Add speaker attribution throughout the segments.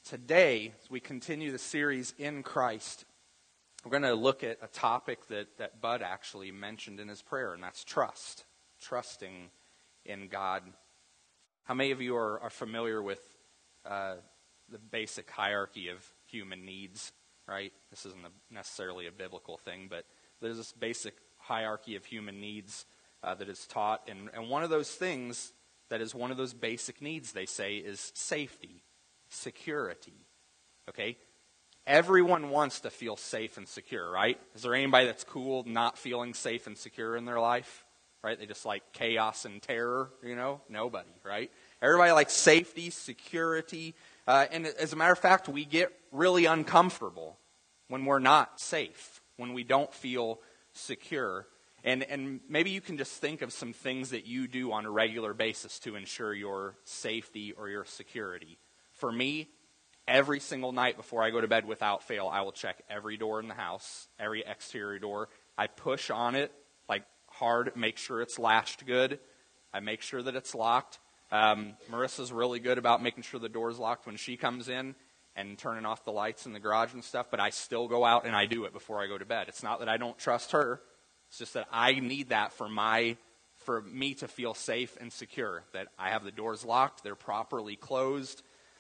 Speaker 1: Today, as we continue the series in Christ, we're going to look at a topic that Bud actually mentioned in his prayer, and that's trust. Trusting in God. How many of you are familiar with the basic hierarchy of human needs, right? This isn't necessarily a biblical thing, but there's this basic hierarchy of human needs that is taught, and one of those things that is one of those basic needs, they say, is safety. Security, okay? Everyone wants to feel safe and secure, right? Is there anybody that's cool not feeling safe and secure in their life, right? They just like chaos and terror, Nobody, right? Everybody likes safety, security, and as a matter of fact, we get really uncomfortable when we're not safe, when we don't feel secure. And maybe you can just think of some things that you do on a regular basis to ensure your safety or your security. For me, every single night before I go to bed without fail, I will check every door in the house, every exterior door. I push on it like hard, make sure it's latched good. I make sure that it's locked. Marissa's really good about making sure the door's locked when she comes in and turning off the lights in the garage and stuff, but I still go out and I do it before I go to bed. It's not that I don't trust her. It's just that I need that for me to feel safe and secure, that I have the doors locked, they're properly closed.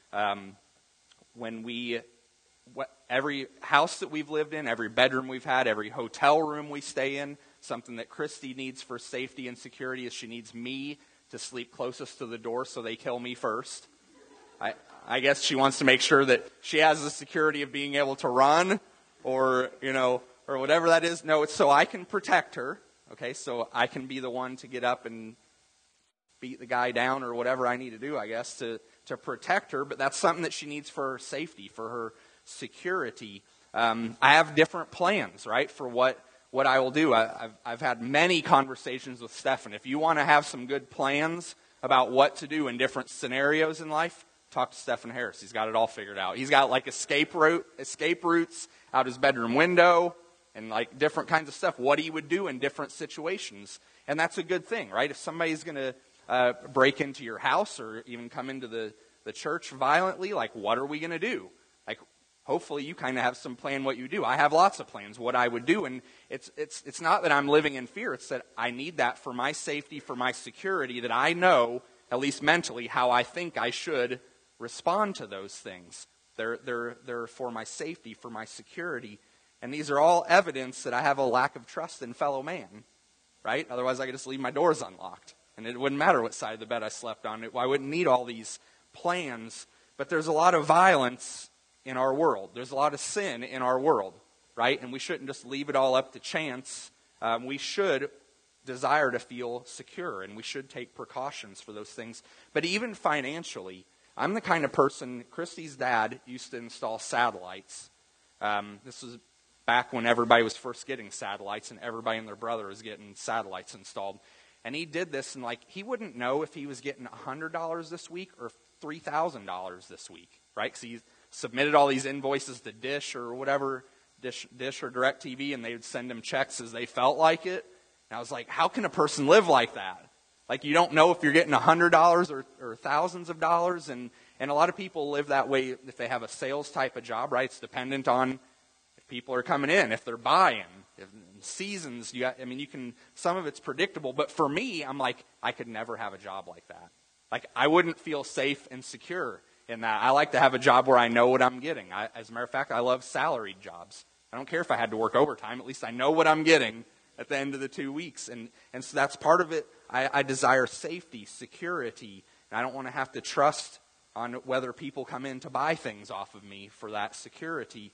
Speaker 1: Every house that we've lived in, every bedroom we've had, every hotel room we stay in, something that Christy needs for safety and security is she needs me to sleep closest to the door so they kill me first. I guess she wants to make sure that she has the security of being able to run or whatever that is. No, it's so I can protect her, okay? So I can be the one to get up and beat the guy down or whatever I need to do, I guess, to protect her, but that's something that she needs for her safety, for her security. I have different plans, right, for what I will do. I've had many conversations with Stefan. If you want to have some good plans about what to do in different scenarios in life, talk to Stefan Harris. He's got it all figured out. He's got like escape routes out his bedroom window and like different kinds of stuff, what he would do in different situations. And that's a good thing, right? If somebody's going to break into your house or even come into the church violently, like what are we going to do? Like hopefully you kind of have some plan what you do. I have lots of plans what I would do, and it's not that I'm living in fear. It's that I need that for my safety, for my security, that I know, at least mentally, how I think I should respond to those things. They're for my safety, for my security, and these are all evidence that I have a lack of trust in fellow man, right? Otherwise I could just leave my doors unlocked. And it wouldn't matter what side of the bed I slept on. I wouldn't need all these plans. But there's a lot of violence in our world. There's a lot of sin in our world, right? And we shouldn't just leave it all up to chance. We should desire to feel secure, and we should take precautions for those things. But even financially, I'm the kind of person, Christy's dad used to install satellites. This was back when everybody was first getting satellites, and everybody and their brother was getting satellites installed. And he did this, and he wouldn't know if he was getting $100 this week or $3,000 this week, right? Because he submitted all these invoices to Dish or whatever, Dish or DirecTV, and they would send him checks as they felt like it. And I was like, how can a person live like that? Like you don't know if you're getting $100 or thousands of dollars, and a lot of people live that way if they have a sales type of job, right? It's dependent on if people are coming in, if they're buying. If seasons, some of it's predictable, but for me, I'm like, I could never have a job like that. Like, I wouldn't feel safe and secure in that. I like to have a job where I know what I'm getting. As a matter of fact, I love salaried jobs. I don't care if I had to work overtime. At least I know what I'm getting at the end of the 2 weeks. And so that's part of it. I desire safety, security, and I don't want to have to trust on whether people come in to buy things off of me for that security.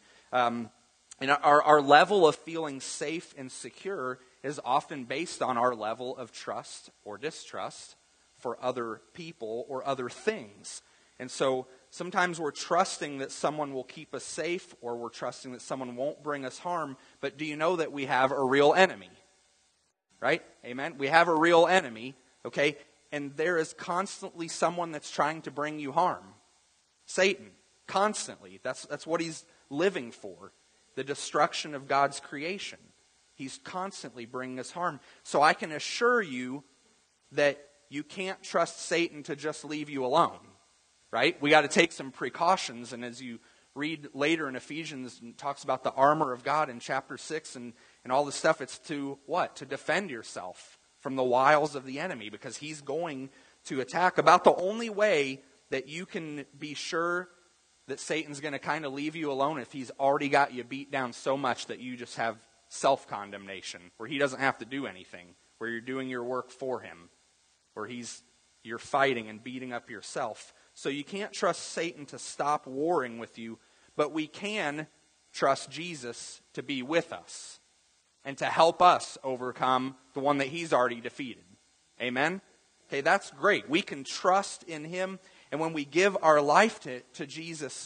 Speaker 1: And our level of feeling safe and secure is often based on our level of trust or distrust for other people or other things. And so sometimes we're trusting that someone will keep us safe, or we're trusting that someone won't bring us harm. But do you know that we have a real enemy? Right? Amen? We have a real enemy, okay? And there is constantly someone that's trying to bring you harm. Satan, constantly. That's what he's living for. The destruction of God's creation. He's constantly bringing us harm. So I can assure you that you can't trust Satan to just leave you alone. right? We got to take some precautions. And as you read later in Ephesians, it talks about the armor of God in chapter 6 and all this stuff. It's to what? To defend yourself from the wiles of the enemy, because he's going to attack. About the only way that you can be sure that Satan's going to kind of leave you alone if he's already got you beat down so much that you just have self-condemnation, where he doesn't have to do anything, where you're doing your work for him, where you're fighting and beating up yourself. So you can't trust Satan to stop warring with you, but we can trust Jesus to be with us and to help us overcome the one that he's already defeated. Amen? Okay, that's great. We can trust in him, and when we give our life to Jesus,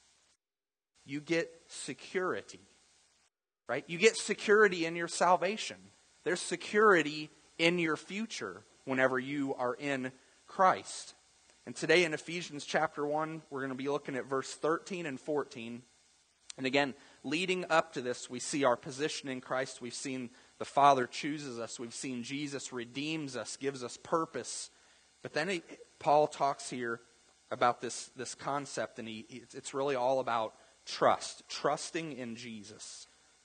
Speaker 1: you get security, right? You get security in your salvation. There's security in your future whenever you are in Christ. And today in Ephesians chapter 1, we're going to be looking at verse 13 and 14. And again, leading up to this, we see our position in Christ. We've seen the Father chooses us. We've seen Jesus redeems us, gives us purpose. But then Paul talks here about this concept, and it's really all about trust, trusting in Jesus.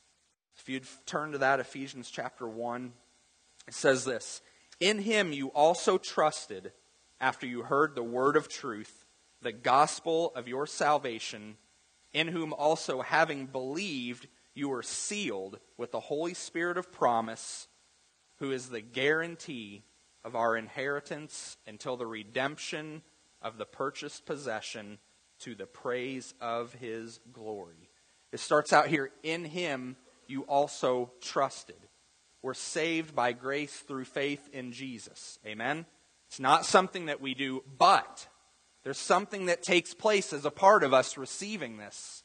Speaker 1: If you'd turn to that, Ephesians chapter 1, it says this: "In him you also trusted after you heard the word of truth, the gospel of your salvation, in whom also having believed you were sealed with the Holy Spirit of promise, who is the guarantee of our inheritance until the redemption of the purchased possession, to the praise of his glory." It starts out here, in him you also trusted. We're saved by grace through faith in Jesus. Amen? It's not something that we do, but there's something that takes place as a part of us receiving this,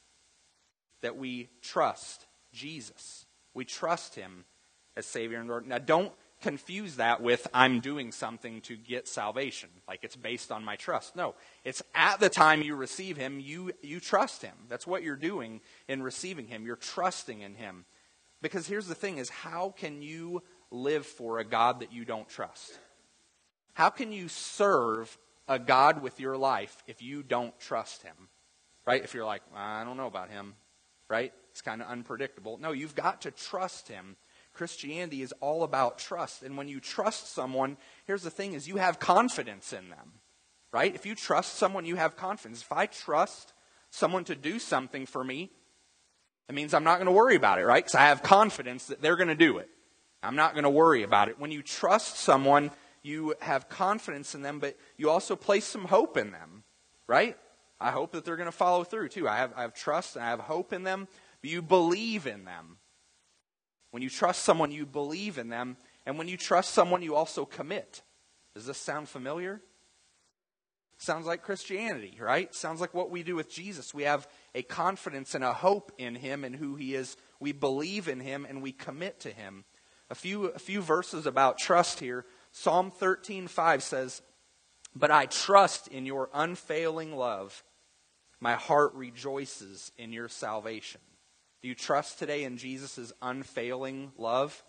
Speaker 1: that we trust Jesus. We trust him as Savior and Lord. Now, don't confuse that with I'm doing something to get salvation, like it's based on my trust. No, it's at the time you receive him, you trust him. That's what you're doing in receiving him. You're trusting in him. Because here's the thing is, how can you live for a God that you don't trust? How can you serve a God with your life if you don't trust him? Right? If you're like, I don't know about him, right? It's kind of unpredictable. No, you've got to trust him. Christianity is all about trust. And when you trust someone, here's the thing is, you have confidence in them. Right? If you trust someone, you have confidence. If I trust someone to do something for me, it means I'm not going to worry about it, right? Because I have confidence that they're going to do it. I'm not going to worry about it. When you trust someone, you have confidence in them, but you also place some hope in them, right? I hope that they're going to follow through too. I have trust and I have hope in them, but you believe in them. When you trust someone, you believe in them. And when you trust someone, you also commit. Does this sound familiar? Sounds like Christianity, right? Sounds like what we do with Jesus. We have a confidence and a hope in him and who he is. We believe in him and we commit to him. A few verses about trust here. Psalm 13:5 says, "But I trust in your unfailing love. My heart rejoices in your salvation." Do you trust today in Jesus' unfailing love?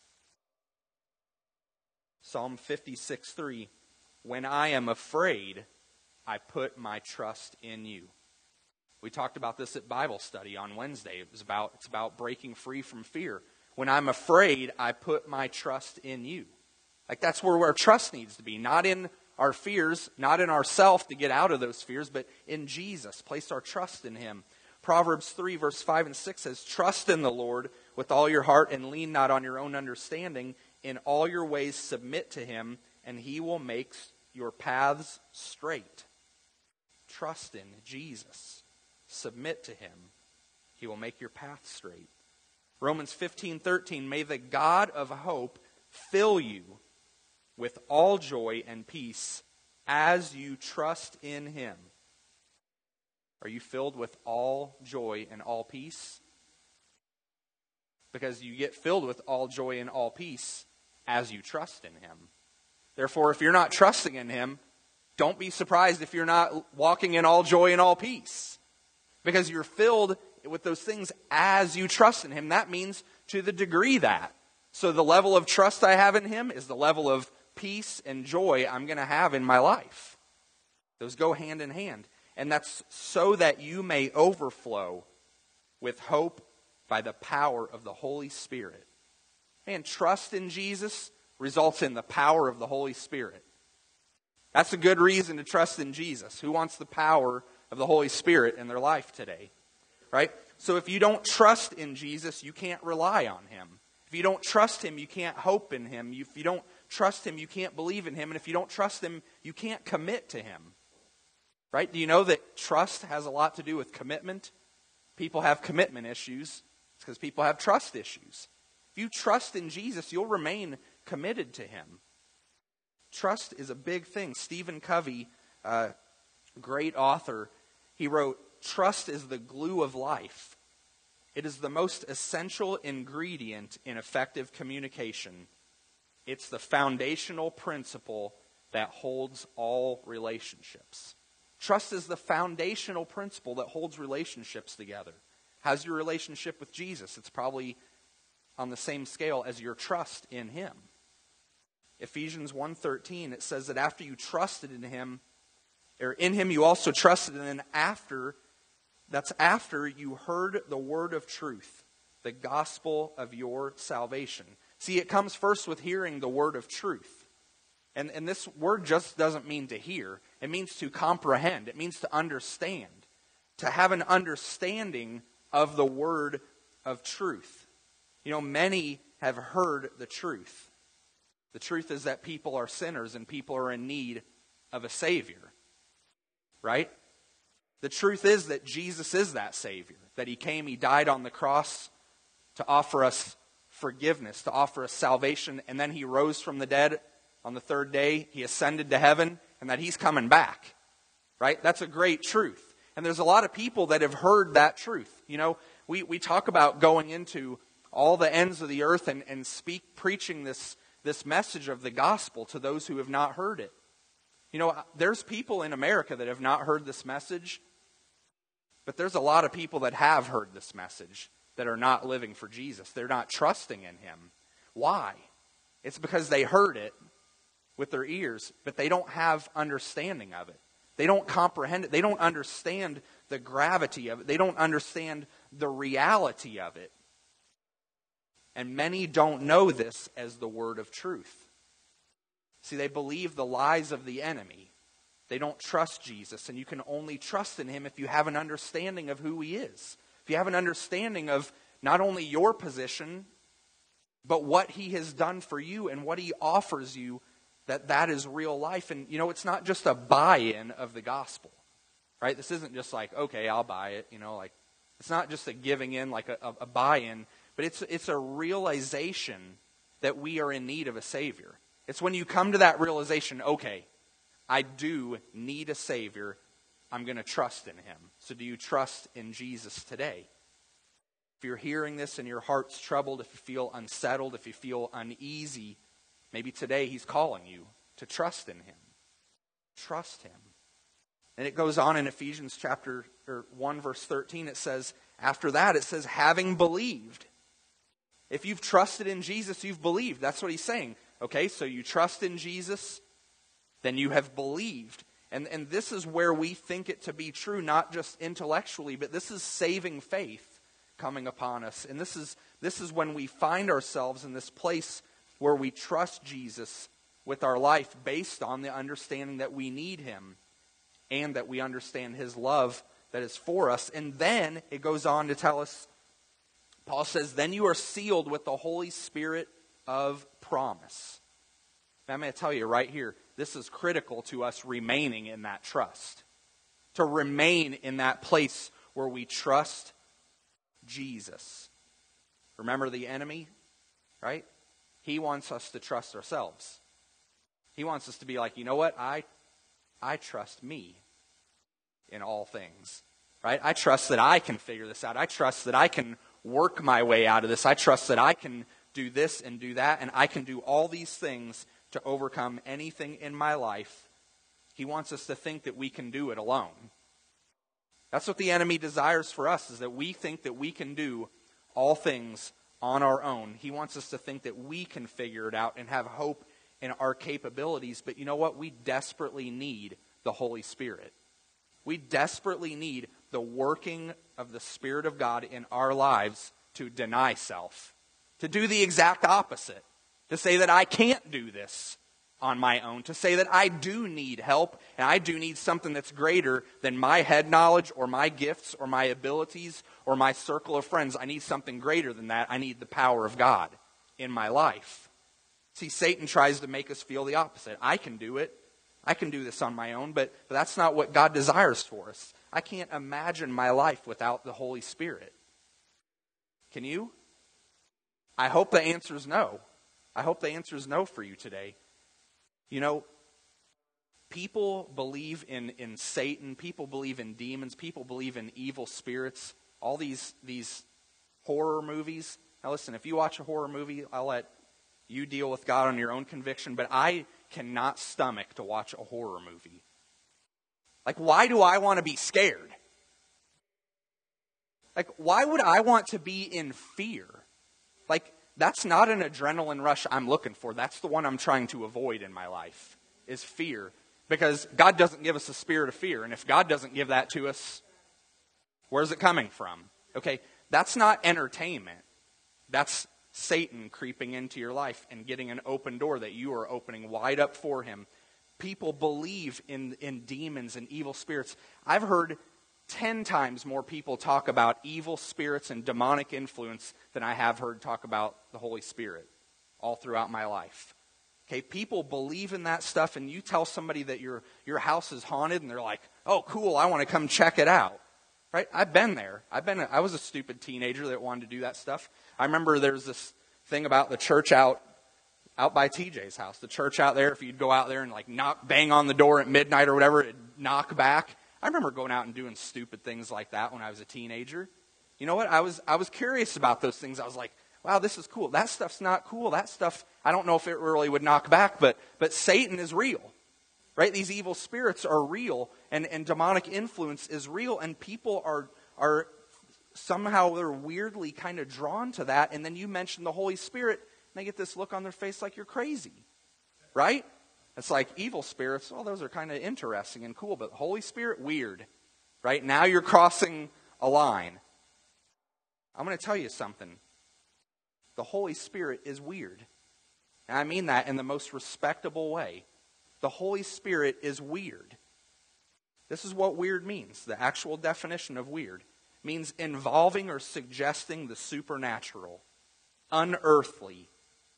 Speaker 1: Psalm 56:3, "When I am afraid, I put my trust in you." We talked about this at Bible study on Wednesday. It's about breaking free from fear. When I'm afraid, I put my trust in you. Like, that's where our trust needs to be. Not in our fears, not in ourselves to get out of those fears, but in Jesus. Place our trust in him. Proverbs 3, verse 5 and 6 says, "Trust in the Lord with all your heart and lean not on your own understanding. In all your ways submit to him, and he will make your paths straight." Trust in Jesus. Submit to him. He will make your path straight. Romans 15:13, "May the God of hope fill you with all joy and peace as you trust in him." Are you filled with all joy and all peace? Because you get filled with all joy and all peace as you trust in him. Therefore, if you're not trusting in him, don't be surprised if you're not walking in all joy and all peace. Because you're filled with those things as you trust in him. That means to the degree that. So the level of trust I have in him is the level of peace and joy I'm going to have in my life. Those go hand in hand. And that's so that you may overflow with hope by the power of the Holy Spirit. And trust in Jesus results in the power of the Holy Spirit. That's a good reason to trust in Jesus. Who wants the power of the Holy Spirit in their life today? Right? So if you don't trust in Jesus, you can't rely on Him. If you don't trust Him, you can't hope in Him. If you don't trust Him, you can't believe in Him. And if you don't trust Him, you can't commit to Him. Right? Do you know that trust has a lot to do with commitment? People have commitment issues. It's because people have trust issues. If you trust in Jesus, you'll remain committed to Him. Trust is a big thing. Stephen Covey, great author, he wrote, "Trust is the glue of life. It is the most essential ingredient in effective communication. It's the foundational principle that holds all relationships." Trust is the foundational principle that holds relationships together. How's your relationship with Jesus? It's probably on the same scale as your trust in Him. Ephesians 1:13, it says that after you trusted in Him, or in Him you also trusted, and then that's after you heard the word of truth, the gospel of your salvation. See, it comes first with hearing the word of truth. And this word just doesn't mean to hear. It means to comprehend. It means to understand. To have an understanding of the word of truth. You know, many have heard the truth. The truth is that people are sinners and people are in need of a Savior. Right? The truth is that Jesus is that Savior. That He came, He died on the cross to offer us forgiveness, to offer us salvation, and then He rose from the dead on the third day. He ascended to heaven, and that He's coming back. Right? That's a great truth. And there's a lot of people that have heard that truth. You know, we talk about going into all the ends of the earth and preaching this message of the gospel to those who have not heard it. You know, there's people in America that have not heard this message, but there's a lot of people that have heard this message that are not living for Jesus. They're not trusting in Him. Why? It's because they heard it with their ears, but they don't have understanding of it. They don't comprehend it. They don't understand the gravity of it. They don't understand the reality of it. And many don't know this as the word of truth. See, they believe the lies of the enemy. They don't trust Jesus, and you can only trust in Him if you have an understanding of who He is. If you have an understanding of not only your position, but what He has done for you and what He offers you, that is real life. And, you know, it's not just a buy-in of the gospel, right? This isn't just like, okay, I'll buy it, you know, like, it's not just a giving in, like a buy-in, but it's a realization that we are in need of a Savior. It's when you come to that realization, okay, I do need a Savior, I'm going to trust in Him. So do you trust in Jesus today? If you're hearing this and your heart's troubled, if you feel unsettled, if you feel uneasy, maybe today He's calling you to trust in Him. Trust Him. And it goes on in Ephesians chapter 1 verse 13, it says, after that it says, having believed. If you've trusted in Jesus, you've believed. That's what he's saying. Okay, so you trust in Jesus, then you have believed. And this is where we think it to be true, not just intellectually, but this is saving faith coming upon us. And this is when we find ourselves in this place where we trust Jesus with our life based on the understanding that we need Him and that we understand His love that is for us. And then it goes on to tell us, Paul says, then you are sealed with the Holy Spirit of promise. Now, I'm going to tell you right here, this is critical to us remaining in that trust. To remain in that place where we trust Jesus. Remember the enemy, right? He wants us to trust ourselves. He wants us to be like, you know what? I trust me in all things. Right? I trust that I can figure this out. I trust that I can work my way out of this. I trust that I can do this and do that, and I can do all these things to overcome anything in my life. He wants us to think that we can do it alone. That's what the enemy desires for us, is that we think that we can do all things on our own. He wants us to think that we can figure it out and have hope in our capabilities. But you know what? We desperately need the Holy Spirit. We desperately need the working of the Spirit of God in our lives to deny self, to do the exact opposite, to say that I can't do this on my own, to say that I do need help and I do need something that's greater than my head knowledge or my gifts or my abilities or my circle of friends. I need something greater than that. I need the power of God in my life. See, Satan tries to make us feel the opposite. I can do it. I can do this on my own, but that's not what God desires for us. I can't imagine my life without the Holy Spirit. Can you? I hope the answer is no. I hope the answer is no for you today. You know, people believe in Satan. People believe in demons. People believe in evil spirits. All these horror movies. Now listen, if you watch a horror movie, I'll let you deal with God on your own conviction, but I cannot stomach to watch a horror movie. Like, why do I want to be scared? Like, why would I want to be in fear? Like, that's not an adrenaline rush I'm looking for. That's the one I'm trying to avoid in my life, is fear. Because God doesn't give us a spirit of fear. And if God doesn't give that to us, where's it coming from? Okay, that's not entertainment. That's Satan creeping into your life and getting an open door that you are opening wide up for him. People believe in demons and evil spirits. I've heard 10 times more people talk about evil spirits and demonic influence than I have heard talk about the Holy Spirit all throughout my life. Okay, people believe in that stuff, and you tell somebody that your house is haunted, and they're like, "Oh, cool, I want to come check it out." Right? I've been there. I was a stupid teenager that wanted to do that stuff. I remember there's this thing about the church out by TJ's house. The church out there, if you'd go out there and like bang on the door at midnight or whatever, it'd knock back. I remember going out and doing stupid things like that when I was a teenager. You know what? I was curious about those things. I was like, wow, this is cool. That stuff's not cool. That stuff, I don't know if it really would knock back, but Satan is real. Right? These evil spirits are real, and demonic influence is real, and people are somehow they're weirdly kind of drawn to that. And then you mention the Holy Spirit, and they get this look on their face like you're crazy. Right? It's like evil spirits, well, those are kind of interesting and cool, but Holy Spirit, weird. Right? Now you're crossing a line. I'm going to tell you something. The Holy Spirit is weird. And I mean that in the most respectable way. The Holy Spirit is weird. This is what weird means. The actual definition of weird means involving or suggesting the supernatural, unearthly,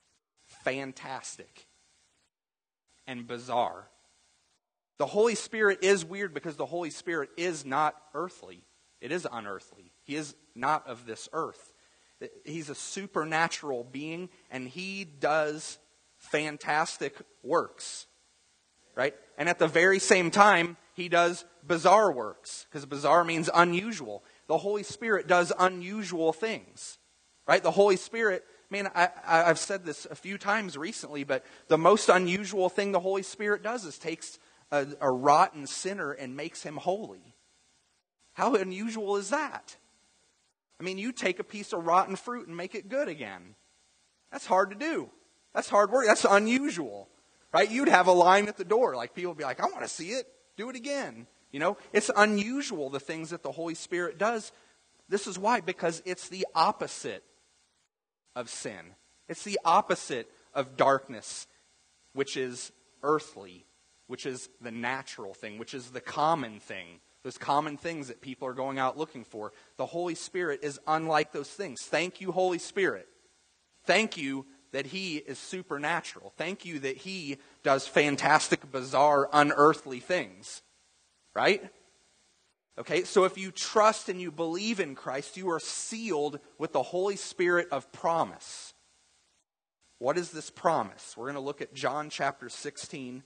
Speaker 1: fantastic, and bizarre. The Holy Spirit is weird because the Holy Spirit is not earthly. It is unearthly. He is not of this earth. He's a supernatural being, and he does fantastic works. Right? And at the very same time, he does bizarre works, because bizarre means unusual. The Holy Spirit does unusual things. Right? The Holy Spirit, man, I've said this a few times recently, but the most unusual thing the Holy Spirit does is takes a rotten sinner and makes him holy. How unusual is that? I mean, you take a piece of rotten fruit and make it good again. That's hard to do. That's hard work. That's unusual. Right? You'd have a line at the door. Like, people would be like, I want to see it. Do it again. You know, it's unusual, the things that the Holy Spirit does. This is why, because it's the opposite of sin. It's the opposite of darkness, which is earthly, which is the natural thing, which is the common thing. Those common things that people are going out looking for. The Holy Spirit is unlike those things. Thank you, Holy Spirit. Thank you that he is supernatural. Thank you that he does fantastic, bizarre, unearthly things. Right? Okay, so if you trust and you believe in Christ, you are sealed with the Holy Spirit of promise. What is this promise? We're going to look at John chapter 16,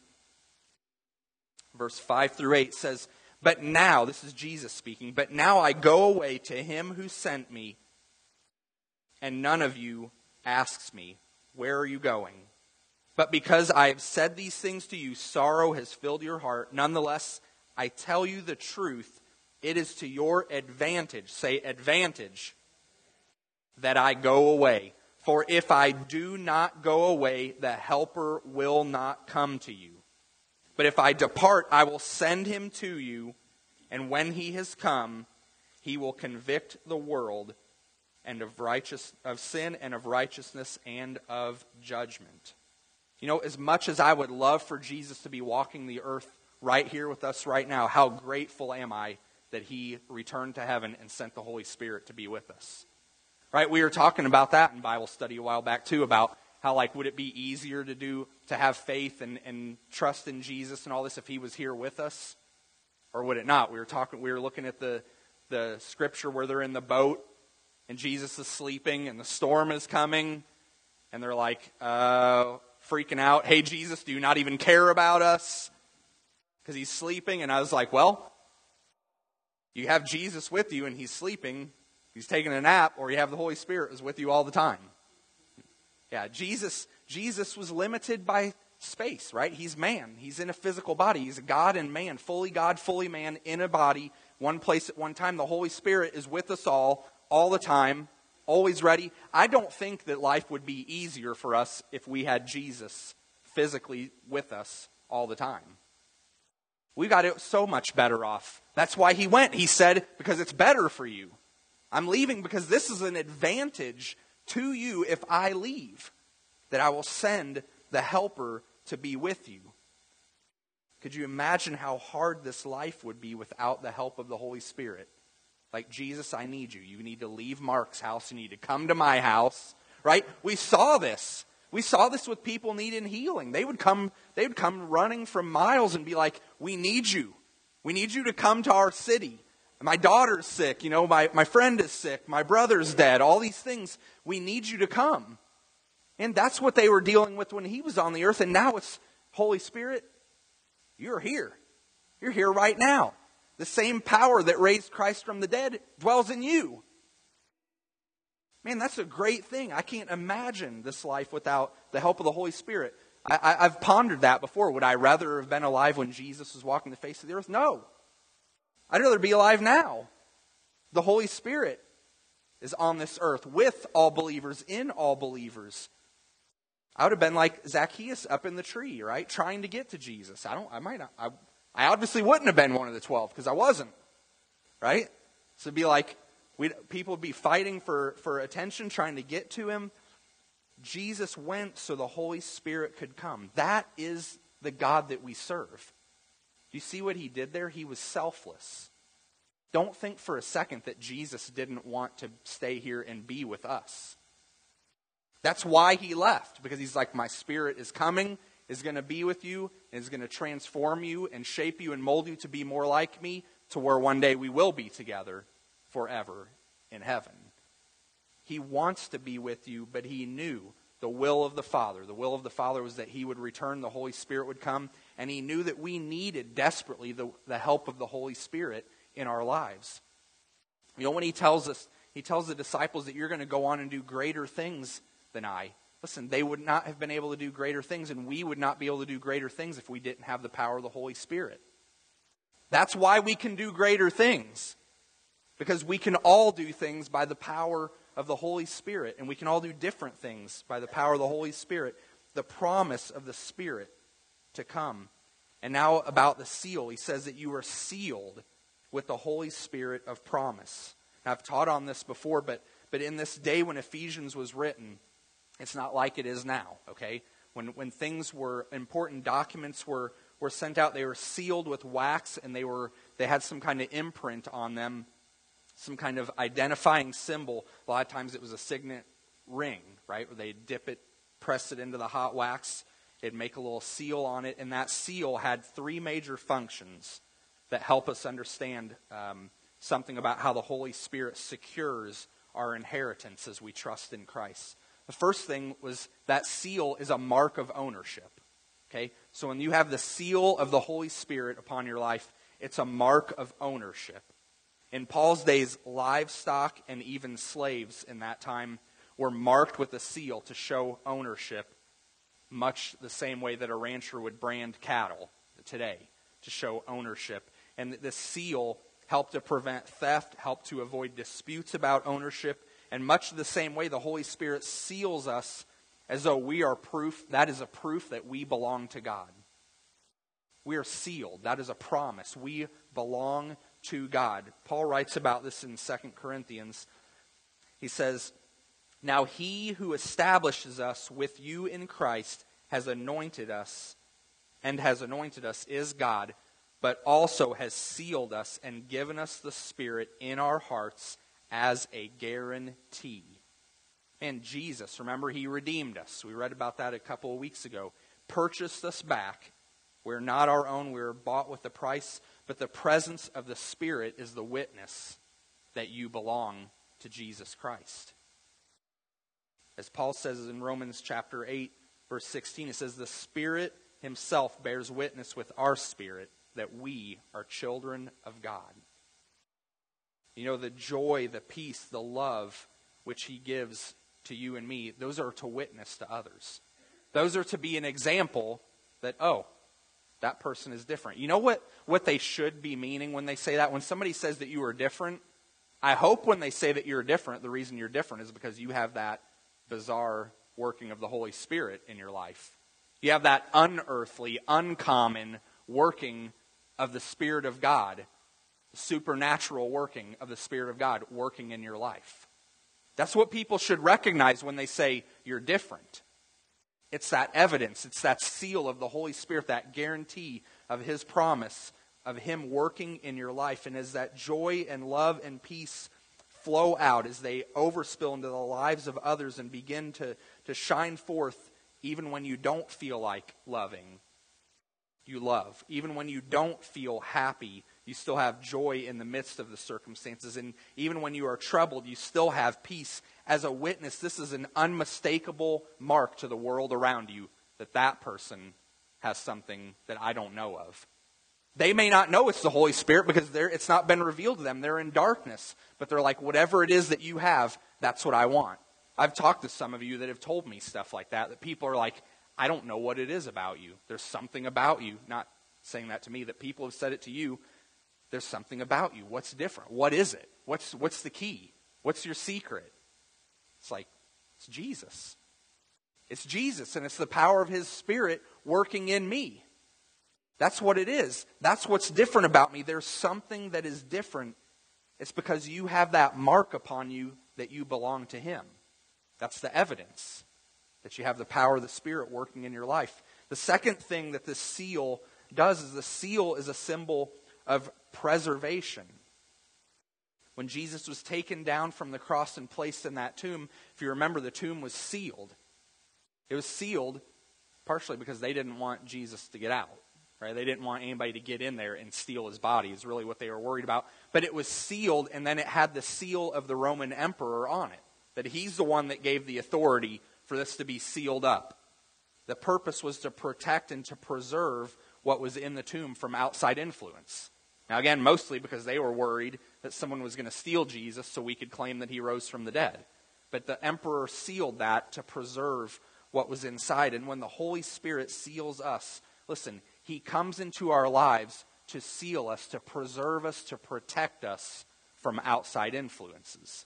Speaker 1: verse 5 through 8. It says, "But now," this is Jesus speaking, "but now I go away to him who sent me, and none of you asks me, 'Where are you going?' But because I have said these things to you, sorrow has filled your heart. Nonetheless, I tell you the truth, it is to your advantage," say advantage, "that I go away. For if I do not go away, the Helper will not come to you. But if I depart, I will send him to you, and when he has come, he will convict the world and of sin and of righteousness and of judgment. You know, as much as I would love for Jesus to be walking the earth right here with us right now, how grateful am I that he returned to heaven and sent the Holy Spirit to be with us. Right? We were talking about that in Bible study a while back too, about how, like, would it be easier to have faith and trust in Jesus and all this if he was here with us? Or would it not? We were looking at the scripture where they're in the boat and Jesus is sleeping and the storm is coming and they're like freaking out. Hey, Jesus, do you not even care about us? Because he's sleeping. And I was like, well, you have Jesus with you and he's sleeping. He's taking a nap, or you have the Holy Spirit is with you all the time. Yeah, Jesus was limited by space, right? He's man. He's in a physical body. He's a God and man, fully God, fully man, in a body, one place at one time. The Holy Spirit is with us all the time, always ready. I don't think that life would be easier for us if we had Jesus physically with us all the time. We got it so much better off. That's why he went. He said, because it's better for you. I'm leaving because this is an advantage to you if I leave, that I will send the helper to be with you. Could you imagine how hard this life would be without the help of the Holy Spirit? Like, Jesus, I need you. You need to leave Mark's house. You need to come to my house. Right? We saw this. We saw this with people needing healing. They would come running from miles and be like, we need you. We need you to come to our city. My daughter's sick, my friend is sick, my brother's dead, all these things. We need you to come. And that's what they were dealing with when he was on the earth. And now it's, Holy Spirit, you're here. You're here right now. The same power that raised Christ from the dead dwells in you. Man, that's a great thing. I can't imagine this life without the help of the Holy Spirit. I've pondered that before. Would I rather have been alive when Jesus was walking the face of the earth? No. I'd rather be alive now. The Holy Spirit is on this earth with all believers, in all believers. I would have been like Zacchaeus up in the tree, right? Trying to get to Jesus. I obviously wouldn't have been one of the 12 because I wasn't, right? So it'd be like, people would be fighting for attention, trying to get to him. Jesus went so the Holy Spirit could come. That is the God that we serve. Do you see what he did there? He was selfless. Don't think for a second that Jesus didn't want to stay here and be with us. That's why he left, because he's like, my Spirit is coming, is going to be with you, and is going to transform you and shape you and mold you to be more like me, to where one day we will be together forever in heaven. He wants to be with you, but he knew the will of the Father. The will of the Father was that he would return, the Holy Spirit would come, and he knew that we needed desperately the help of the Holy Spirit in our lives. You know, when he tells the disciples that you're going to go on and do greater things than I. Listen, they would not have been able to do greater things, and we would not be able to do greater things if we didn't have the power of the Holy Spirit. That's why we can do greater things. Because we can all do things by the power of the Holy Spirit, and we can all do different things by the power of the Holy Spirit. The promise of the Spirit to come. And now about the seal. He says that you are sealed with the Holy Spirit of promise. Now, I've taught on this before, but in this day when Ephesians was written, it's not like it is now, okay? When things were, important documents were sent out, they were sealed with wax, and they had some kind of imprint on them, some kind of identifying symbol. A lot of times it was a signet ring, right? Where they'd dip it, press it into the hot wax, it'd make a little seal on it, and that seal had 3 major functions that help us understand something about how the Holy Spirit secures our inheritance as we trust in Christ. The first thing was that seal is a mark of ownership. Okay? So when you have the seal of the Holy Spirit upon your life, it's a mark of ownership. In Paul's days, livestock and even slaves in that time were marked with a seal to show ownership, much the same way that a rancher would brand cattle today to show ownership. And this seal helped to prevent theft, helped to avoid disputes about ownership, and much the same way the Holy Spirit seals us as though we are proof. That is a proof that we belong to God. We are sealed. That is a promise. We belong to God. Paul writes about this in 2 Corinthians. He says, "Now he who establishes us with you in Christ has anointed us is God, but also has sealed us and given us the Spirit in our hearts as a guarantee." And Jesus, remember, he redeemed us. We read about that a couple of weeks ago. Purchased us back. We're not our own. We were bought with a price. But the presence of the Spirit is the witness that you belong to Jesus Christ. As Paul says in Romans chapter 8, verse 16, it says, "The Spirit himself bears witness with our spirit that we are children of God." You know, the joy, the peace, the love which he gives to you and me, those are to witness to others. Those are to be an example that, oh, that person is different. You know what they should be meaning when they say that? When somebody says that you are different, I hope when they say that you're different, the reason you're different is because you have that bizarre working of the Holy Spirit in your life. You have that unearthly, uncommon working of the Spirit of God, supernatural working of the Spirit of God working in your life. That's what people should recognize when they say you're different. It's that evidence, it's that seal of the Holy Spirit, that guarantee of His promise, of Him working in your life. And as that joy and love and peace flow out, as they overspill into the lives of others and begin to shine forth, even when you don't feel like loving, you love. Even when you don't feel happy, you still have joy in the midst of the circumstances. And even when you are troubled, you still have peace. As a witness, this is an unmistakable mark to the world around you that that person has something that I don't know of. They may not know it's the Holy Spirit because it's not been revealed to them. They're in darkness. But they're like, whatever it is that you have, that's what I want. I've talked to some of you that have told me stuff like that people are like, I don't know what it is about you. There's something about you. Not saying that to me, that people have said it to you. There's something about you. What's different? What is it? What's the key? What's your secret? It's like, it's Jesus. It's Jesus, and it's the power of His Spirit working in me. That's what it is. That's what's different about me. There's something that is different. It's because you have that mark upon you that you belong to Him. That's the evidence that you have the power of the Spirit working in your life. The second thing that this seal does is the seal is a symbol of preservation. When Jesus was taken down from the cross and placed in that tomb, if you remember, the tomb was sealed. It was sealed partially because they didn't want Jesus to get out. Right? They didn't want anybody to get in there and steal His body, is really what they were worried about. But it was sealed, and then it had the seal of the Roman emperor on it. That he's the one that gave the authority for this to be sealed up. The purpose was to protect and to preserve what was in the tomb from outside influence. Now again, mostly because they were worried that someone was going to steal Jesus so we could claim that He rose from the dead. But the emperor sealed that to preserve what was inside. And when the Holy Spirit seals us, listen, He comes into our lives to seal us, to preserve us, to protect us from outside influences.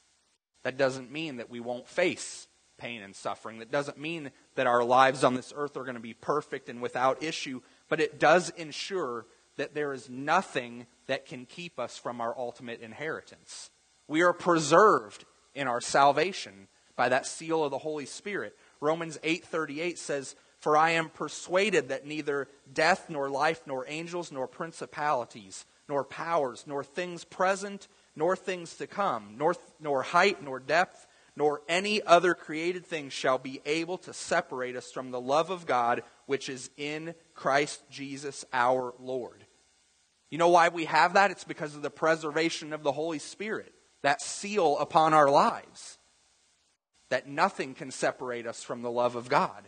Speaker 1: That doesn't mean that we won't face pain and suffering. That doesn't mean that our lives on this earth are going to be perfect and without issue. But it does ensure that there is nothing that can keep us from our ultimate inheritance. We are preserved in our salvation by that seal of the Holy Spirit. Romans 8:38 says, "For I am persuaded that neither death, nor life, nor angels, nor principalities, nor powers, nor things present, nor things to come, nor height, nor depth, nor any other created thing shall be able to separate us from the love of God, which is in Christ Jesus our Lord." You know why we have that? It's because of the preservation of the Holy Spirit, that seal upon our lives, that nothing can separate us from the love of God.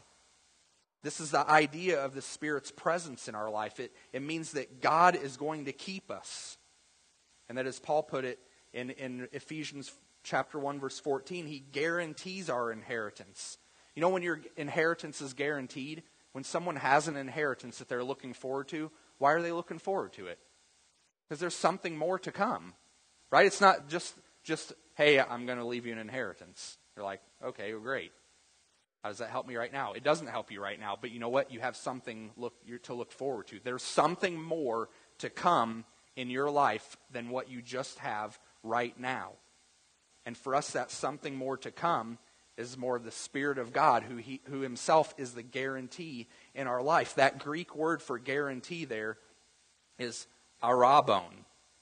Speaker 1: This is the idea of the Spirit's presence in our life. It means that God is going to keep us. And that, as Paul put it in Ephesians chapter 1, verse 14, He guarantees our inheritance. You know when your inheritance is guaranteed? When someone has an inheritance that they're looking forward to, why are they looking forward to it? Because there's something more to come. Right? It's not just hey, I'm going to leave you an inheritance. You're like, okay, well, great. How does that help me right now? It doesn't help you right now, but you know what? You have something to look forward to. There's something more to come in your life than what you just have right now. And for us, that something more to come is more of the Spirit of God, who himself is the guarantee in our life. That Greek word for guarantee there is arrabon,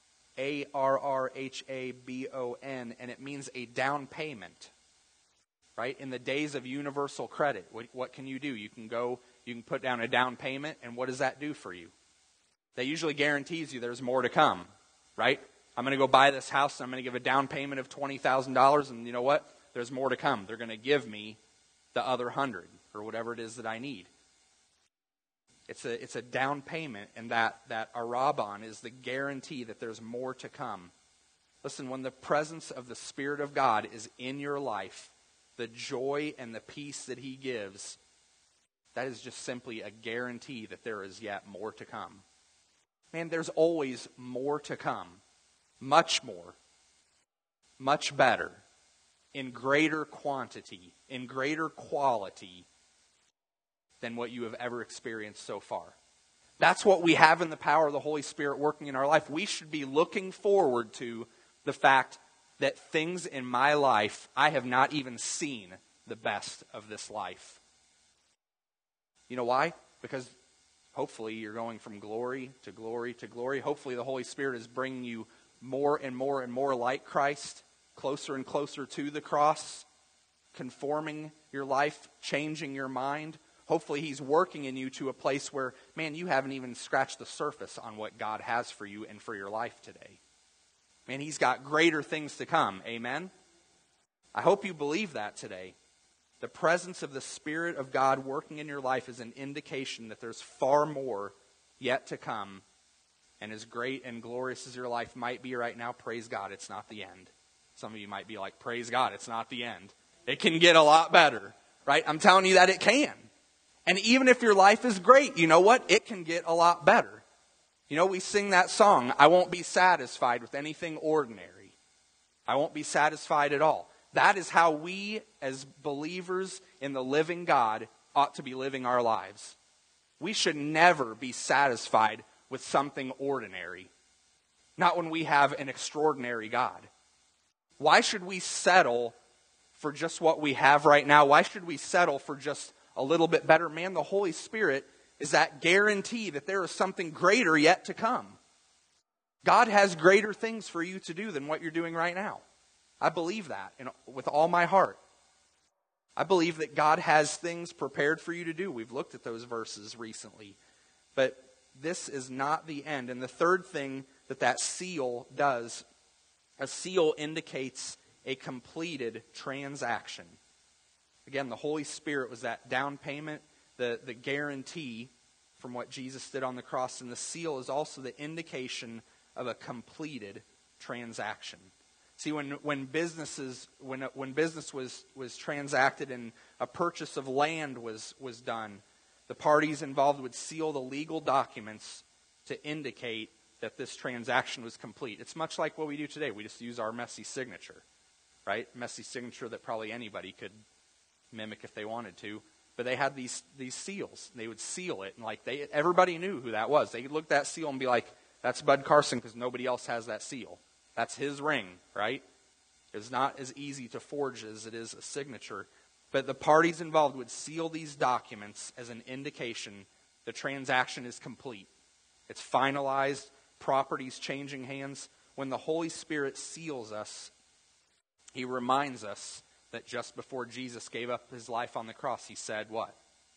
Speaker 1: A-R-R-H-A-B-O-N, and it means a down payment. Right? In the days of universal credit, what can you do? You can put down a down payment, and what does that do for you? That usually guarantees you there's more to come, right? I'm going to go buy this house, and I'm going to give a down payment of $20,000, and you know what? There's more to come. They're going to give me the other 100 or whatever it is that I need. It's a down payment, and that arrabon is the guarantee that there's more to come. Listen, when the presence of the Spirit of God is in your life, the joy and the peace that he gives, that is just simply a guarantee that there is yet more to come. Man, there's always more to come. Much more. Much better. In greater quantity. In greater quality than what you have ever experienced so far. That's what we have in the power of the Holy Spirit working in our life. We should be looking forward to the fact that things in my life, I have not even seen the best of this life. You know why? Because hopefully you're going from glory to glory to glory. Hopefully the Holy Spirit is bringing you more and more and more like Christ, closer and closer to the cross, conforming your life, changing your mind. Hopefully he's working in you to a place where, man, you haven't even scratched the surface on what God has for you and for your life today. Man, he's got greater things to come. Amen? I hope you believe that today. The presence of the Spirit of God working in your life is an indication that there's far more yet to come. And as great and glorious as your life might be right now, praise God, it's not the end. Some of you might be like, praise God, it's not the end. It can get a lot better, right? I'm telling you that it can. And even if your life is great, you know what? It can get a lot better. You know, we sing that song, I won't be satisfied with anything ordinary. I won't be satisfied at all. That is how we, as believers in the living God, ought to be living our lives. We should never be satisfied with something ordinary. Not when we have an extraordinary God. Why should we settle for just what we have right now? Why should we settle for just a little bit better? Man, the Holy Spirit is that guarantee that there is something greater yet to come. God has greater things for you to do than what you're doing right now. I believe that with all my heart. I believe that God has things prepared for you to do. We've looked at those verses recently. But this is not the end. And the third thing that seal does, a seal indicates a completed transaction. Again, the Holy Spirit was that down payment, the guarantee from what Jesus did on the cross, and the seal is also the indication of a completed transaction. See, when business was transacted and a purchase of land was done, the parties involved would seal the legal documents to indicate that this transaction was complete. It's much like what we do today. We just use our messy signature, right? Messy signature that probably anybody could mimic if they wanted to. But they had these seals. They would seal it, and everybody knew who that was. They could look at that seal and be like, "That's Bud Carson," because nobody else has that seal. That's his ring, right? It's not as easy to forge as it is a signature. But the parties involved would seal these documents as an indication the transaction is complete. It's finalized. Property's changing hands. When the Holy Spirit seals us, he reminds us that just before Jesus gave up his life on the cross, he said what?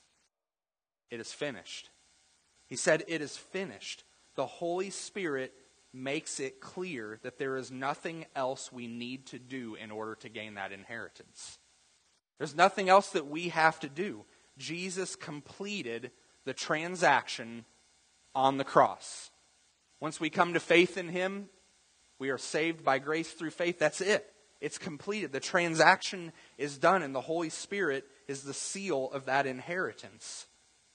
Speaker 1: It is finished. He said, it is finished. The Holy Spirit makes it clear that there is nothing else we need to do in order to gain that inheritance. There's nothing else that we have to do. Jesus completed the transaction on the cross. Once we come to faith in him, we are saved by grace through faith. That's it. It's completed. The transaction is done, and the Holy Spirit is the seal of that inheritance.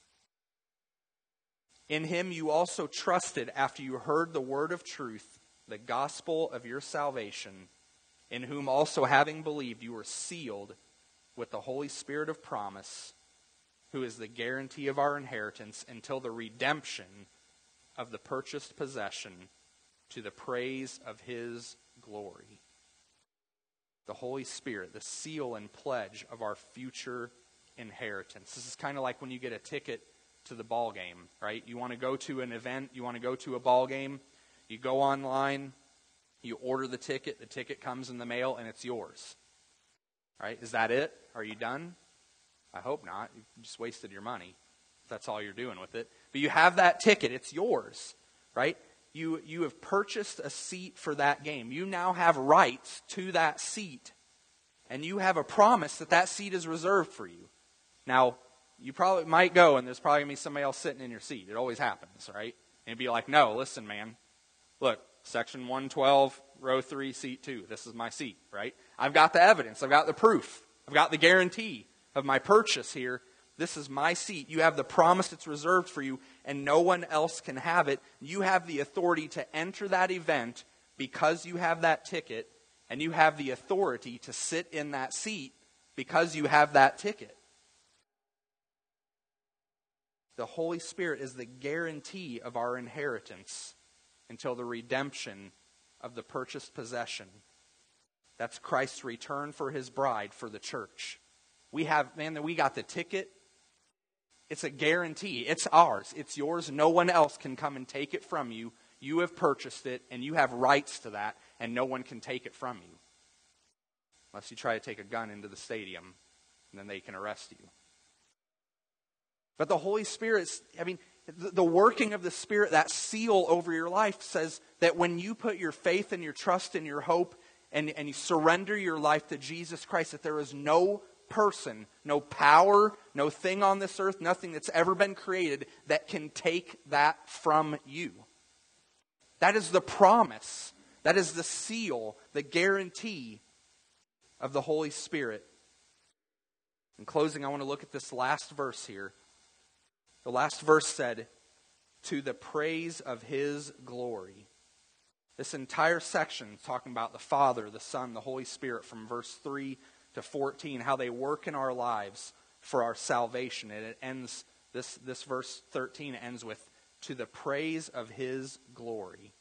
Speaker 1: In him you also trusted after you heard the word of truth, the gospel of your salvation, in whom also having believed you were sealed with the Holy Spirit of promise, who is the guarantee of our inheritance until the redemption of the purchased possession to the praise of His glory. The Holy Spirit, the seal and pledge of our future inheritance. This is kind of like when you get a ticket to the ball game, right? You want to go to an event, you want to go to a ball game, you go online, you order the ticket comes in the mail, and it's yours. Right? Is that it? Are you done? I hope not. You just wasted your money. That's all you're doing with it. But you have that ticket. It's yours. Right? You have purchased a seat for that game. You now have rights to that seat. And you have a promise that that seat is reserved for you. Now, you probably might go, and there's probably going to be somebody else sitting in your seat. It always happens, right? And be like, no, listen, man. Look, section 112, row 3, seat 2. This is my seat, right? I've got the evidence. I've got the proof. I've got the guarantee of my purchase here. This is my seat. You have the promise it's reserved for you, and no one else can have it. You have the authority to enter that event because you have that ticket, and you have the authority to sit in that seat because you have that ticket. The Holy Spirit is the guarantee of our inheritance until the redemption of the purchased possession. That's Christ's return for His bride, for the church. We got the ticket. It's a guarantee. It's ours. It's yours. No one else can come and take it from you. You have purchased it, and you have rights to that, and no one can take it from you. Unless you try to take a gun into the stadium, and then they can arrest you. But the Holy Spirit, the working of the Spirit, that seal over your life says that when you put your faith and your trust and your hope and you surrender your life to Jesus Christ, that there is no person, no power, no thing on this earth, nothing that's ever been created that can take that from you. That is the promise. That is the seal, the guarantee of the Holy Spirit. In closing, I want to look at this last verse here. The last verse said, to the praise of His glory. This entire section is talking about the Father, the Son, the Holy Spirit from verse 3 to 14, how they work in our lives for our salvation. And it ends, this verse 13 ends with, to the praise of His glory.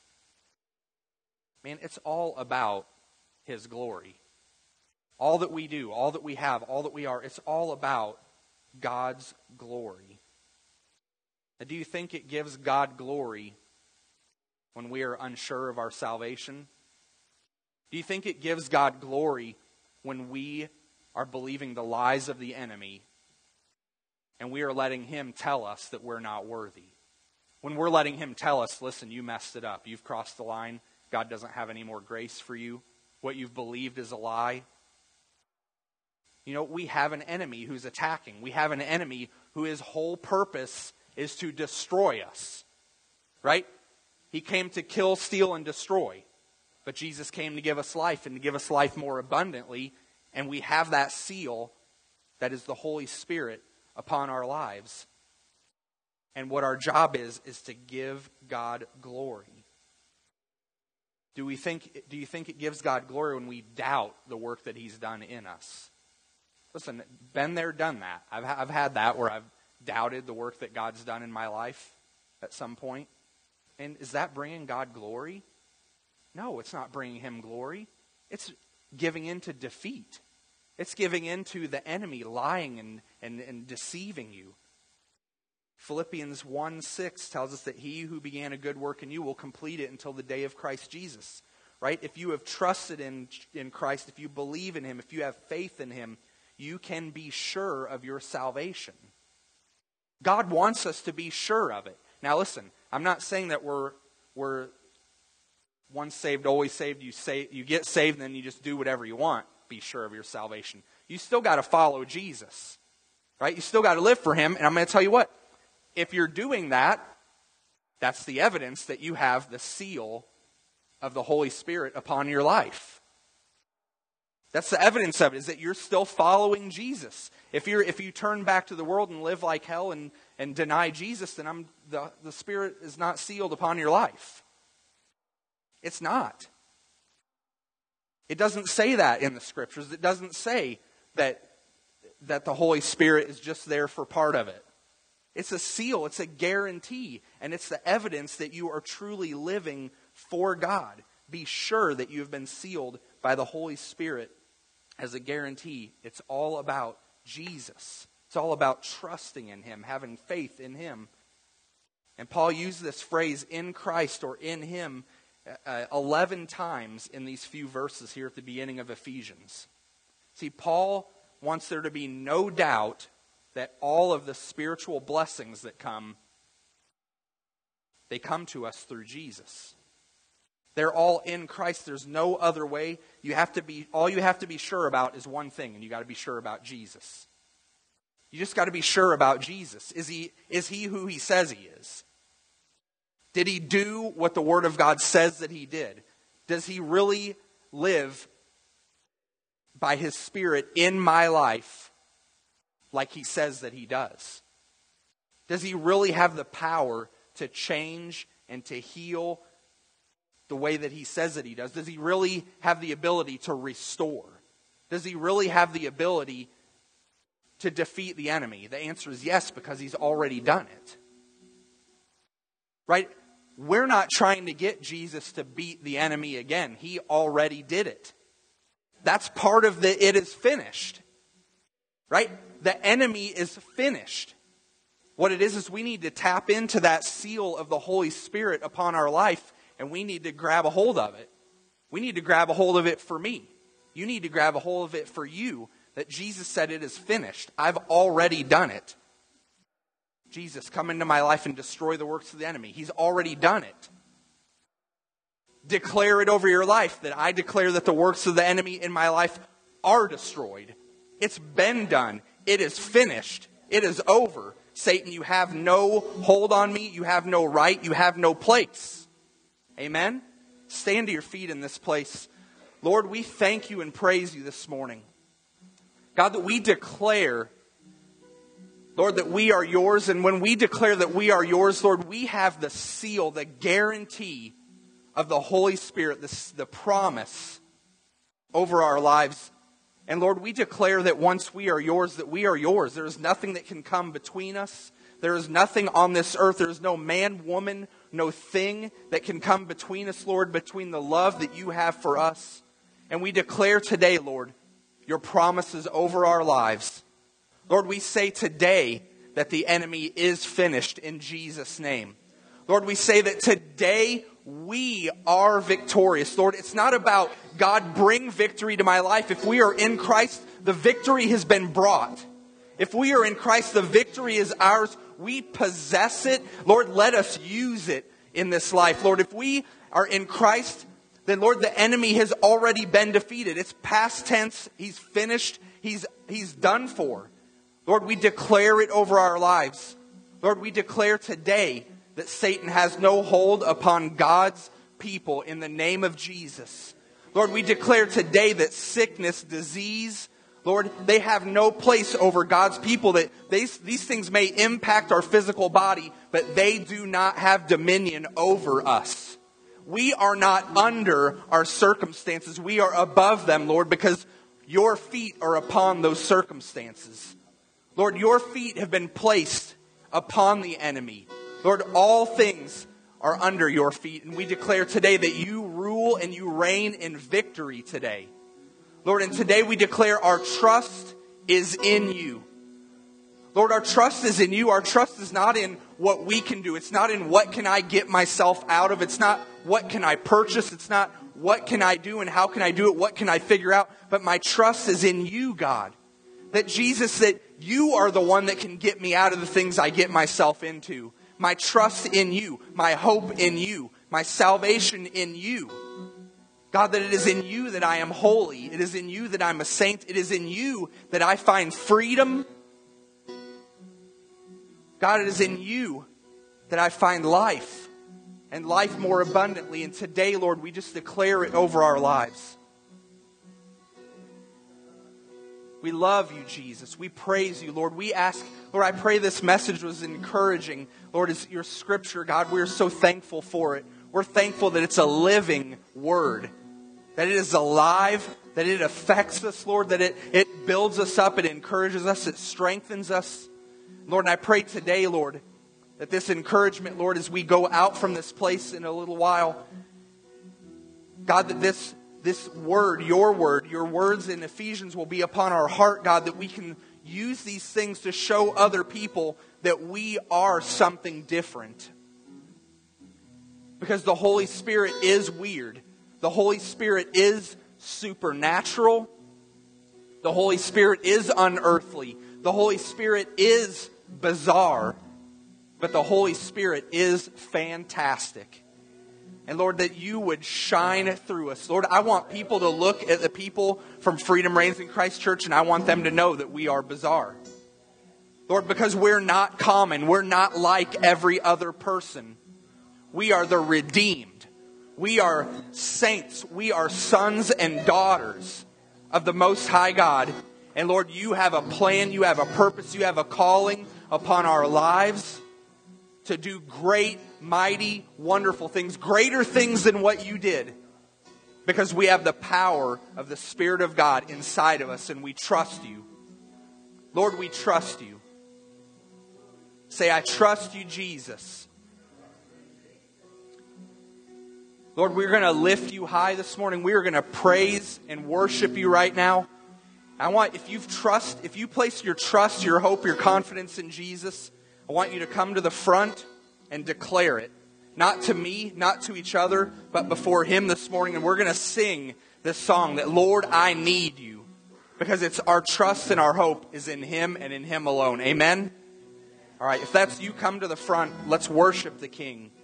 Speaker 1: Man, it's all about His glory. All that we do, all that we have, all that we are, it's all about God's glory. Now, do you think it gives God glory when we are unsure of our salvation? Do you think it gives God glory when we are believing the lies of the enemy and we are letting him tell us that we're not worthy? When we're letting him tell us, listen, you messed it up. You've crossed the line. God doesn't have any more grace for you. What you've believed is a lie. You know, we have an enemy who's attacking. We have an enemy who his whole purpose is to destroy us. Right? He came to kill, steal, and destroy. But Jesus came to give us life and to give us life more abundantly. And we have that seal that is the Holy Spirit upon our lives. And what our job is to give God glory. Do you think it gives God glory when we doubt the work that He's done in us? Listen, been there, done that. I've had that where I've doubted the work that God's done in my life at some point. And is that bringing God glory? No, it's not bringing Him glory. It's giving in to defeat. It's giving in to the enemy lying and deceiving you. Philippians 1:6 tells us that He who began a good work in you will complete it until the day of Christ Jesus. Right? If you have trusted in Christ, if you believe in Him, if you have faith in Him, you can be sure of your salvation. God wants us to be sure of it. Now listen, I'm not saying that we're once saved, always saved. You get saved and then you just do whatever you want. Be sure of your salvation. You still got to follow Jesus. Right? You still got to live for Him. And I'm going to tell you what. If you're doing that, that's the evidence that you have the seal of the Holy Spirit upon your life. That's the evidence of it, is that you're still following Jesus. If you turn back to the world and live like hell and deny Jesus, then the Spirit is not sealed upon your life. It's not. It doesn't say that in the Scriptures. It doesn't say that that the Holy Spirit is just there for part of it. It's a seal, it's a guarantee, and it's the evidence that you are truly living for God. Be sure that you have been sealed by the Holy Spirit as a guarantee. It's all about Jesus. It's all about trusting in Him, having faith in Him. And Paul used this phrase, in Christ or in Him, 11 times in these few verses here at the beginning of Ephesians. See, Paul wants there to be no doubt that all of the spiritual blessings that come, they come to us through Jesus. They're all in Christ. There's no other way. All you have to be sure about is one thing, and you got to be sure about Jesus. You just got to be sure about Jesus. Is he who He says He is? Did He do what the Word of God says that He did? Does He really live by His Spirit in my life like He says that He does? Does He really have the power to change and to heal the way that He says that He does? Does He really have the ability to restore? Does He really have the ability to defeat the enemy? The answer is yes, because He's already done it. Right? We're not trying to get Jesus to beat the enemy again. He already did it. That's part of the it is finished. Right? The enemy is finished. What it is we need to tap into that seal of the Holy Spirit upon our life, and we need to grab a hold of it. We need to grab a hold of it for me. You need to grab a hold of it for you, that Jesus said it is finished. I've already done it. Jesus, come into my life and destroy the works of the enemy. He's already done it. Declare it over your life, that I declare that the works of the enemy in my life are destroyed. It's been done. It is finished. It is over. Satan, you have no hold on me. You have no right. You have no place. Amen? Stand to your feet in this place. Lord, we thank You and praise You this morning. God, that we declare, Lord, that we are Yours. And when we declare that we are Yours, Lord, we have the seal, the guarantee of the Holy Spirit, the promise over our lives. And Lord, we declare that once we are Yours, that we are Yours. There is nothing that can come between us. There is nothing on this earth. There is no man, woman, no thing that can come between us, Lord, between the love that You have for us. And we declare today, Lord, Your promises over our lives. Lord, we say today that the enemy is finished in Jesus' name. Lord, we say that today we are victorious. Lord, it's not about God bring victory to my life. If we are in Christ, the victory has been brought. If we are in Christ, the victory is ours. We possess it. Lord, let us use it in this life. Lord, if we are in Christ, then Lord, the enemy has already been defeated. It's past tense. He's finished. He's done for. Lord, we declare it over our lives. Lord, we declare today that Satan has no hold upon God's people in the name of Jesus. Lord, we declare today that sickness, disease, Lord, they have no place over God's people. That these things may impact our physical body, but they do not have dominion over us. We are not under our circumstances. We are above them, Lord, because Your feet are upon those circumstances. Lord, Your feet have been placed upon the enemy. Lord, all things are under Your feet. And we declare today that You rule and You reign in victory today. Lord, and today we declare our trust is in You. Lord, our trust is in You. Our trust is not in what we can do. It's not in what can I get myself out of. It's not what can I purchase. It's not what can I do and how can I do it. What can I figure out? But my trust is in You, God. That Jesus, that You are the one that can get me out of the things I get myself into. My trust in You, my hope in You, my salvation in You. God, that it is in You that I am holy. It is in You that I'm a saint. It is in You that I find freedom. God, it is in You that I find life, and life more abundantly. And today, Lord, we just declare it over our lives. We love You, Jesus. We praise You, Lord. We ask, Lord, I pray this message was encouraging. Lord, it's Your scripture, God. We are so thankful for it. We're thankful that it's a living word. that it is alive, that it affects us, Lord, that it builds us up, it encourages us, it strengthens us. Lord, and I pray today, Lord, that this encouragement, Lord, as we go out from this place in a little while, God, that this word, your words in Ephesians will be upon our heart, God, that we can use these things to show other people that we are something different. Because the Holy Spirit is weird. The Holy Spirit is supernatural. The Holy Spirit is unearthly. The Holy Spirit is bizarre. But the Holy Spirit is fantastic. And Lord, that you would shine through us. Lord, I want people to look at the people from Freedom Reigns in Christ Church, and I want them to know that we are bizarre. Lord, because we're not common. We're not like every other person. We are the redeemed. We are saints. We are sons and daughters of the Most High God. And Lord, you have a plan. You have a purpose. You have a calling upon our lives to do great, mighty, wonderful things, greater things than what you did, because we have the power of the Spirit of God inside of us, and we trust you. Lord, we trust you. Say, I trust you, Jesus. Lord, we're going to lift you high this morning. We are going to praise and worship you right now. I want, if you place your trust, your hope, your confidence in Jesus, I want you to come to the front and declare it. Not to me, not to each other, but before Him this morning. And we're going to sing this song that, Lord, I need you. Because it's our trust and our hope is in Him and in Him alone. Amen? All right, if that's you, come to the front. Let's worship the King.